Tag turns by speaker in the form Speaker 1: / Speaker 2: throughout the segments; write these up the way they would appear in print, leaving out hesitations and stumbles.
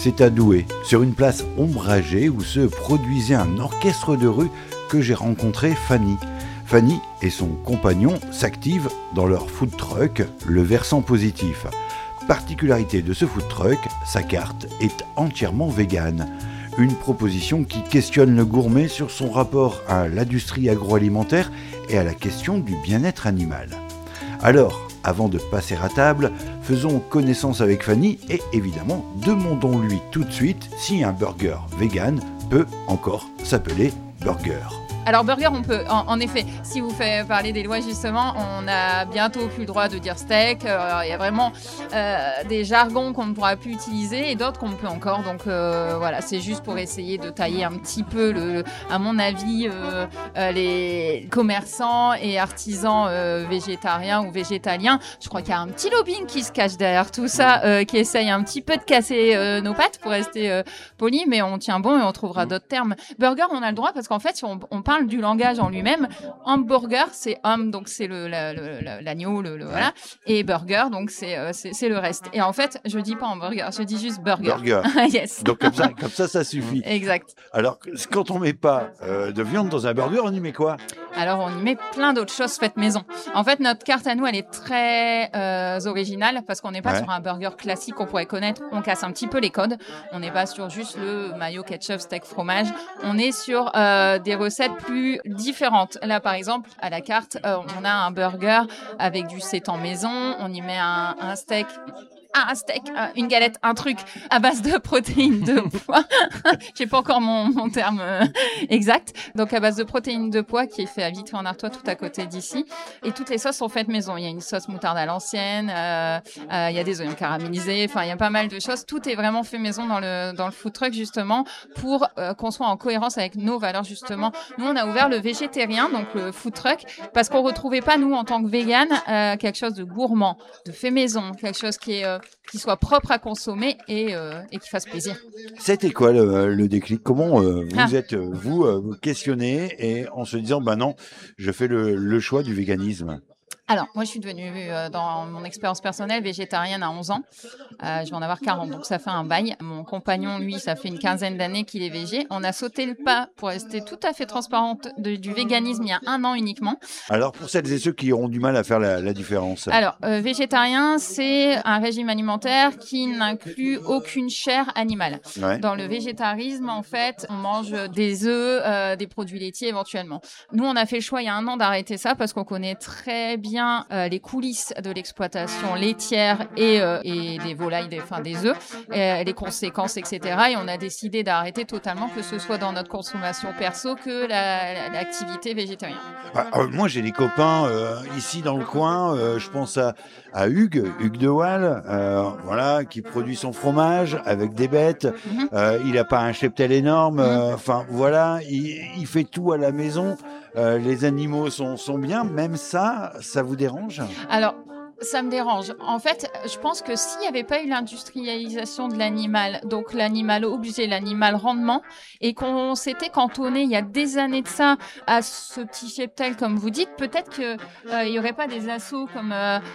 Speaker 1: C'est à Douai, sur une place ombragée où se produisait un orchestre de rue que j'ai rencontré Fanny. Fanny et son compagnon s'activent dans leur food truck, le Versant Positif. Particularité de ce food truck, sa carte est entièrement végane. Une proposition qui questionne le gourmet sur son rapport à l'industrie agroalimentaire et à la question du bien-être animal. Alors, avant de passer à table, faisons connaissance avec Fanny et évidemment, demandons-lui tout de suite si un burger vegan peut encore s'appeler burger.
Speaker 2: Alors burger, on peut, en effet, si vous faites parler des lois justement, on a bientôt plus le droit de dire steak. Il y a vraiment des jargons qu'on ne pourra plus utiliser et d'autres qu'on peut encore. Donc voilà, c'est juste pour essayer de tailler un petit peu, à mon avis, les commerçants et artisans végétariens ou végétaliens. Je crois qu'il y a un petit lobbying qui se cache derrière tout ça, qui essaye un petit peu de casser nos pattes pour rester poli, mais on tient bon et on trouvera d'autres termes. Burger, on a le droit parce qu'en fait, si on parle du langage en lui-même. Hamburger, c'est donc c'est l'agneau, voilà, et burger, donc c'est le reste. Et en fait, je dis pas hamburger, je dis juste burger.
Speaker 1: Burger.
Speaker 2: Yes.
Speaker 1: Donc comme ça suffit.
Speaker 2: Exact.
Speaker 1: Alors, quand on met pas de viande dans un burger, on y met quoi ?
Speaker 2: Alors, on y met plein d'autres choses faites maison. En fait, notre carte à nous, elle est très originale parce qu'on n'est pas sur un burger classique qu'on pourrait connaître. On casse un petit peu les codes. On n'est pas sur juste le mayo, ketchup, steak, fromage. On est sur des recettes plus différentes. Là, par exemple, à la carte, on a un burger avec du seitan maison. On y met un steak. Un steak, une galette, un truc à base de protéines de pois. J'ai pas encore mon terme exact. Donc à base de protéines de pois qui est fait à Vitry-en-Artois, tout à côté d'ici. Et toutes les sauces sont faites maison. Il y a une sauce moutarde à l'ancienne, il y a des oignons caramélisés. Enfin, il y a pas mal de choses. Tout est vraiment fait maison dans le food truck justement pour qu'on soit en cohérence avec nos valeurs justement. Nous, on a ouvert le végétarien, donc le food truck, parce qu'on retrouvait pas nous en tant que vegan quelque chose de gourmand, de fait maison, quelque chose qui soit propre à consommer et qui fasse plaisir.
Speaker 1: C'était quoi le déclic ? Comment vous êtes vous questionné et en se disant non, je fais le choix du véganisme ?
Speaker 2: Alors, moi, je suis devenue, dans mon expérience personnelle, végétarienne à 11 ans. Je vais en avoir 40, donc ça fait un bail. Mon compagnon, lui, ça fait une quinzaine d'années qu'il est végé. On a sauté le pas pour rester tout à fait transparente du véganisme il y a 1 an uniquement.
Speaker 1: Alors, pour celles et ceux qui auront du mal à faire la différence.
Speaker 2: Alors, végétarien, c'est un régime alimentaire qui n'inclut aucune chair animale.
Speaker 1: Ouais.
Speaker 2: Dans le végétarisme, en fait, on mange des œufs, des produits laitiers éventuellement. Nous, on a fait le choix il y a 1 an d'arrêter ça parce qu'on connaît très bien les coulisses de l'exploitation laitière et des volailles, des œufs, les conséquences, etc. Et on a décidé d'arrêter totalement, que ce soit dans notre consommation perso que l'activité végétarienne.
Speaker 1: Moi, j'ai des copains ici dans le coin. Je pense à Hugues de Waal, voilà, qui produit son fromage avec des bêtes. Il n'a pas un cheptel énorme. Enfin, voilà, il fait tout à la maison. Les animaux sont bien. Même ça vous dérange ?
Speaker 2: Alors, ça me dérange. En fait, je pense que s'il n'y avait pas eu l'industrialisation de l'animal, donc l'animal objet, l'animal rendement, et qu'on s'était cantonné il y a des années de ça à ce petit cheptel, comme vous dites, peut-être qu'il n'y aurait pas des assauts comme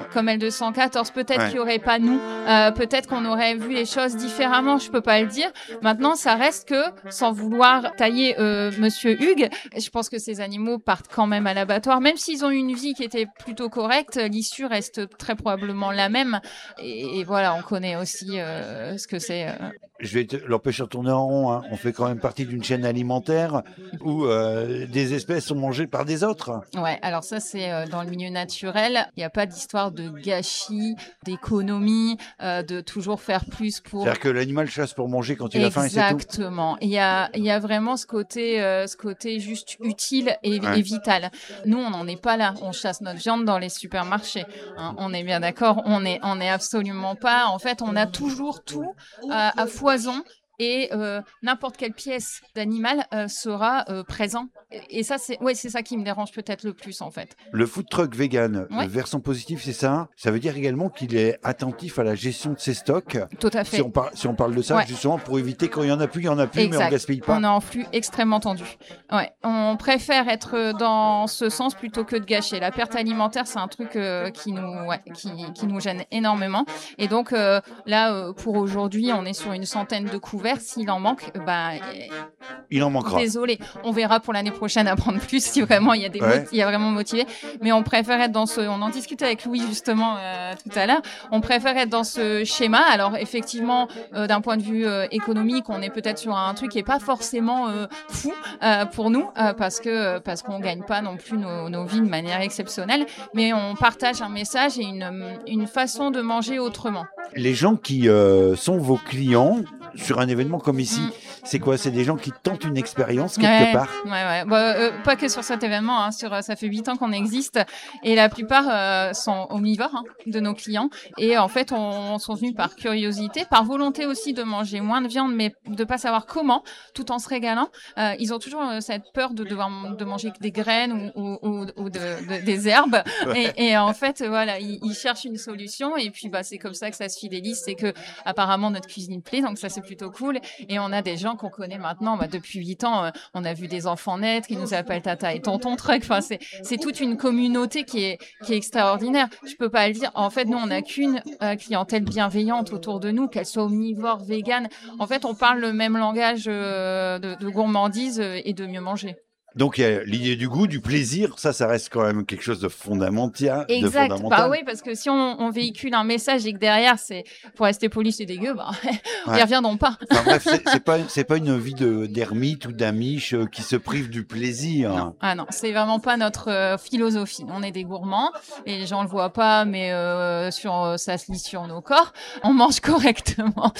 Speaker 2: L214, peut-être qu'il n'y aurait pas nous, peut-être qu'on aurait vu les choses différemment, je peux pas le dire. Maintenant, ça reste que, sans vouloir tailler Monsieur Hugues, je pense que ces animaux partent quand même à l'abattoir, même s'ils ont une vie qui était plutôt correcte, l'issue reste très probablement la même. Et voilà, on connaît aussi ce que c'est.
Speaker 1: Je vais l'empêcher de tourner en rond. Hein. On fait quand même partie d'une chaîne alimentaire où des espèces sont mangées par des autres.
Speaker 2: Ouais, alors ça, c'est dans le milieu naturel. Il n'y a pas d'histoire de gâchis, d'économie, de toujours faire plus pour...
Speaker 1: C'est-à-dire que l'animal chasse pour manger quand il a faim et c'est tout.
Speaker 2: Exactement. Il y a vraiment ce côté juste utile et vital. Nous, on n'en est pas là. On chasse notre viande dans les supermarchés. Hein, on est bien d'accord. On est absolument pas... En fait, on a toujours tout à foison. et n'importe quelle pièce d'animal sera présent. Et ça, c'est ça qui me dérange peut-être le plus en fait.
Speaker 1: Le food truck vegan, versant positif, c'est ça? Ça veut dire également qu'il est attentif à la gestion de ses stocks.
Speaker 2: Tout à fait.
Speaker 1: Si on parle de ça, justement, pour éviter quand il y en a plus,
Speaker 2: exact.
Speaker 1: Mais on gaspille pas.
Speaker 2: On est en flux extrêmement tendu. Ouais. On préfère être dans ce sens plutôt que de gâcher. La perte alimentaire, c'est un truc qui nous gêne énormément. Et donc là, pour aujourd'hui, on est sur une centaine de couverts. S'il en manque,
Speaker 1: il en manquera.
Speaker 2: Désolé. On verra pour l'année prochaine à prendre plus si vraiment il y a vraiment motivé. Mais on préfère être dans on en discutait avec Louis justement tout à l'heure. On préfère être dans ce schéma. Alors effectivement, d'un point de vue économique, on est peut-être sur un truc qui est pas forcément fou pour nous parce qu'on gagne pas non plus nos vies de manière exceptionnelle, mais on partage un message et une façon de manger autrement.
Speaker 1: Les gens qui sont vos clients sur un événement comme ici, c'est quoi? C'est des gens qui tentent une expérience quelque part?
Speaker 2: Pas que sur cet événement, hein, ça fait 8 ans qu'on existe et la plupart sont omnivores de nos clients et en fait on sont venus par curiosité, par volonté aussi de manger moins de viande mais de pas savoir comment, tout en se régalant. Ils ont toujours cette peur de manger des graines ou des herbes et en fait voilà, ils cherchent une solution et puis c'est comme ça que ça se fidélise, c'est que apparemment notre cuisine plaît, donc ça c'est plutôt cool et on a des gens qu'on connaît maintenant depuis 8 ans, on a vu des enfants naître, qui nous appellent Tata et Tonton Truc, enfin c'est toute une communauté qui est extraordinaire. Je peux pas le dire, en fait nous on n'a qu'une clientèle bienveillante autour de nous, qu'elle soit omnivore, végane, en fait on parle le même langage de gourmandise et de mieux manger.
Speaker 1: Donc, il y a l'idée du goût, du plaisir, ça reste quand même quelque chose de fondamental.
Speaker 2: Exact. Oui, parce que si on véhicule un message et que derrière, c'est pour rester poli, c'est dégueu, ils reviendront pas.
Speaker 1: Enfin, bref, c'est pas une vie d'ermite ou d'amiche qui se prive du plaisir.
Speaker 2: Non. Ah non, c'est vraiment pas notre philosophie. On est des gourmands et les gens le voient pas, mais ça se lit sur nos corps. On mange correctement.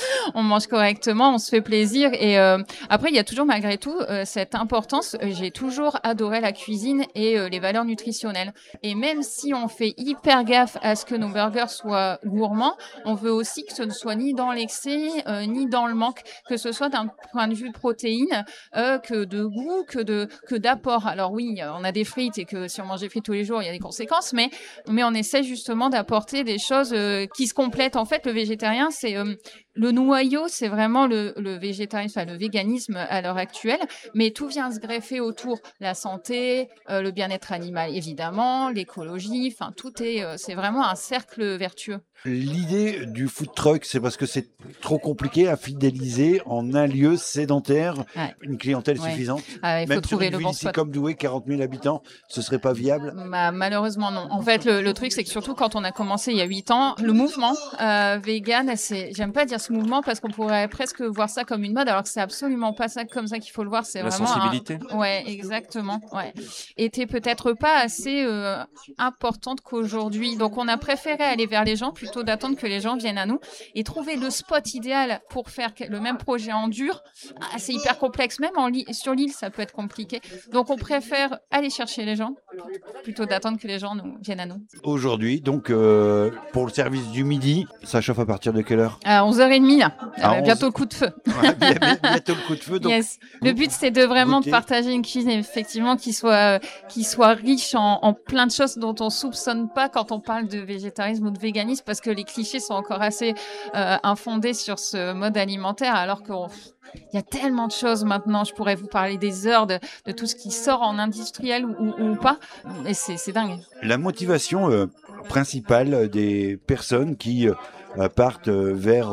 Speaker 2: On se fait plaisir et après, il y a toujours malgré tout cette importance. J'ai toujours adoré la cuisine et les valeurs nutritionnelles. Et même si on fait hyper gaffe à ce que nos burgers soient gourmands, on veut aussi que ce ne soit ni dans l'excès, ni dans le manque, que ce soit d'un point de vue protéines, que de goût, que d'apport. Alors oui, on a des frites et que si on mange des frites tous les jours, il y a des conséquences, mais on essaie justement d'apporter des choses qui se complètent. En fait, le végétarien, c'est le noyau, c'est vraiment le végétarisme, enfin le véganisme à l'heure actuelle, mais tout vient se greffer autour, la santé, le bien-être animal évidemment, l'écologie, enfin tout c'est vraiment un cercle vertueux.
Speaker 1: L'idée du food truck, c'est parce que c'est trop compliqué à fidéliser en un lieu sédentaire, une clientèle suffisante.
Speaker 2: Il faut trouver le bon spot.
Speaker 1: Ici comme Douai, 40 000 habitants, ce serait pas viable?
Speaker 2: Malheureusement non. En fait, le truc c'est que surtout quand on a commencé il y a 8 ans, le mouvement vegan, j'aime pas dire ce mouvement parce qu'on pourrait presque voir ça comme une mode, alors que c'est absolument pas ça comme ça qu'il faut le voir. C'est
Speaker 3: la
Speaker 2: vraiment
Speaker 3: sensibilité.
Speaker 2: Ouais, exactement. Ouais. Était peut-être pas assez importante qu'aujourd'hui. Donc on a préféré aller vers les gens plutôt d'attendre que les gens viennent à nous et trouver le spot idéal pour faire le même projet en dur. C'est hyper complexe, même sur l'île ça peut être compliqué. Donc on préfère aller chercher les gens plutôt d'attendre que les gens viennent à nous.
Speaker 1: Aujourd'hui, donc pour le service du midi, ça chauffe à partir de quelle heure?
Speaker 2: À 11h30 là. Bientôt le coup de feu.
Speaker 1: Bientôt le coup de feu. Donc
Speaker 2: yes. Le but c'est de vraiment partager une cuisine effectivement qui soit riche en plein de choses dont on soupçonne pas quand on parle de végétarisme ou de véganisme, parce que les clichés sont encore assez infondés sur ce mode alimentaire, alors qu'il y a tellement de choses maintenant. Je pourrais vous parler des heures de tout ce qui sort en industriel ou pas, et c'est dingue.
Speaker 1: La motivation principale des personnes qui partent vers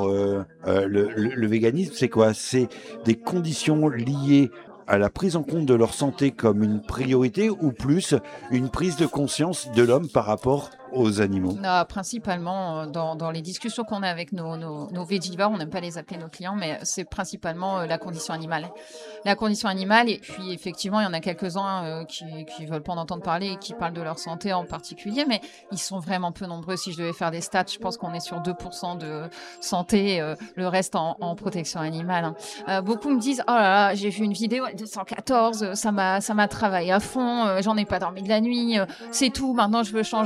Speaker 1: le véganisme, c'est quoi? C'est des conditions liées à la prise en compte de leur santé comme une priorité, ou plus une prise de conscience de l'homme par rapport aux animaux?
Speaker 2: Non, principalement dans les discussions qu'on a avec nos végivores, on n'aime pas les appeler nos clients, mais c'est principalement la condition animale. La condition animale, et puis effectivement, il y en a quelques-uns qui veulent pas en entendre parler et qui parlent de leur santé en particulier, mais ils sont vraiment peu nombreux. Si je devais faire des stats, je pense qu'on est sur 2% de santé, le reste en protection animale. Beaucoup me disent « Oh là là, j'ai vu une vidéo 214, ça m'a travaillé à fond, j'en ai pas dormi de la nuit, c'est tout, maintenant je veux changer de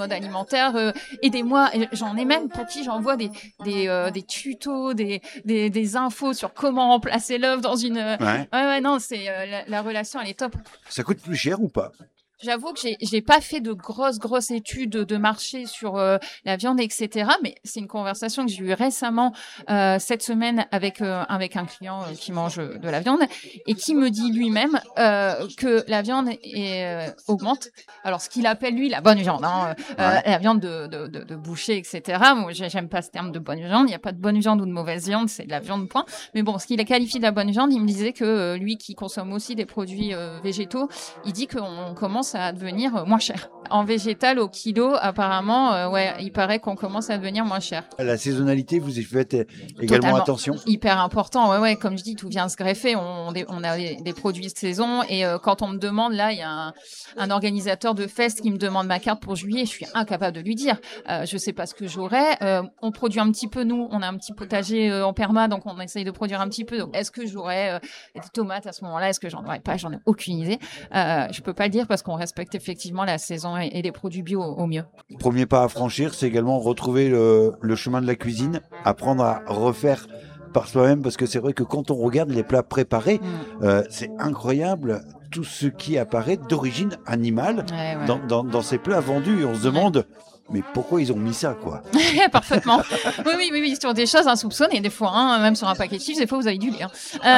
Speaker 2: mode alimentaire, aidez-moi. Et j'en ai même pour qui j'envoie des tutos, des infos sur comment remplacer l'œuf dans une... non, c'est la relation, elle est top.
Speaker 1: Ça coûte plus cher ou pas ?
Speaker 2: J'avoue que j'ai pas fait de grosses études de marché sur la viande, etc. Mais c'est une conversation que j'ai eue récemment cette semaine avec un client qui mange de la viande et qui me dit lui-même que la viande augmente. Alors, ce qu'il appelle, lui, la bonne viande, la viande de boucher, etc. Moi, j'aime pas ce terme de bonne viande. Il n'y a pas de bonne viande ou de mauvaise viande, c'est de la viande, point. Mais bon, ce qu'il a qualifié de la bonne viande, il me disait que lui qui consomme aussi des produits végétaux, il dit qu'on commence à devenir moins cher. En végétal, au kilo, apparemment, il paraît qu'on commence à devenir moins cher.
Speaker 1: La saisonnalité, vous y faites également
Speaker 2: Totalement.
Speaker 1: Attention.
Speaker 2: Hyper important, comme je dis, tout vient se greffer. On a des produits de saison et quand on me demande, là, il y a un organisateur de fest qui me demande ma carte pour juillet, je suis incapable de lui dire. Je sais pas ce que j'aurai. On produit un petit peu, nous, on a un petit potager en perma, donc on essaye de produire un petit peu. Donc, est-ce que j'aurai des tomates à ce moment-là? Est-ce que j'en aurai pas? J'en ai aucune idée. Je peux pas le dire parce qu'on respecte effectivement la saison et les produits bio au mieux.
Speaker 1: Premier pas à franchir, c'est également retrouver le chemin de la cuisine, apprendre à refaire par soi-même, parce que c'est vrai que quand on regarde les plats préparés, c'est incroyable tout ce qui apparaît d'origine animale dans ces plats vendus, et on se demande mais pourquoi ils ont mis ça, quoi?
Speaker 2: Parfaitement. Oui, sur des choses insoupçonnées, des fois, même sur un paquet de chips, des fois vous avez du lait.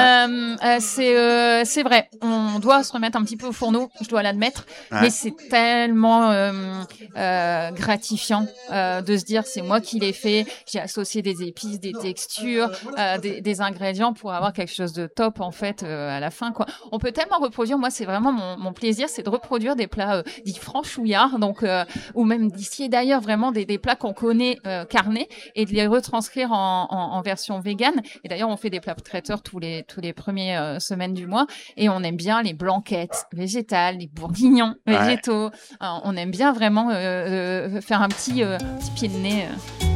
Speaker 2: C'est vrai, on doit se remettre un petit peu au fourneau, je dois l'admettre, mais c'est tellement gratifiant de se dire c'est moi qui l'ai fait, j'ai associé des épices, des textures, des ingrédients pour avoir quelque chose de top en fait à la fin, quoi. On peut tellement reproduire, moi c'est vraiment mon plaisir, c'est de reproduire des plats dits franchouillards, donc ou même d'ici et d'ailleurs vraiment des plats qu'on connaît carnés et de les retranscrire en version végane. Et d'ailleurs, on fait des plats traiteurs tous les premières semaines du mois et on aime bien les blanquettes végétales, les bourguignons végétaux. On aime bien vraiment faire un petit pied de nez.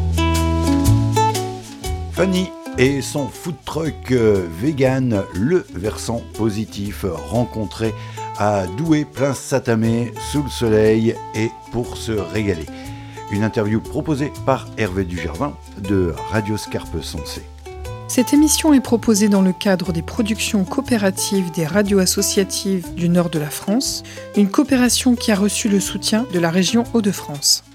Speaker 1: Fanny et son food truck vegan, le versant positif, rencontré à Douai, plein Satamé, sous le soleil et pour se régaler. Une interview proposée par Hervé Dujardin de Radio Scarpe Sensée.
Speaker 3: Cette émission est proposée dans le cadre des productions coopératives des radios associatives du nord de la France, une coopération qui a reçu le soutien de la région Hauts-de-France.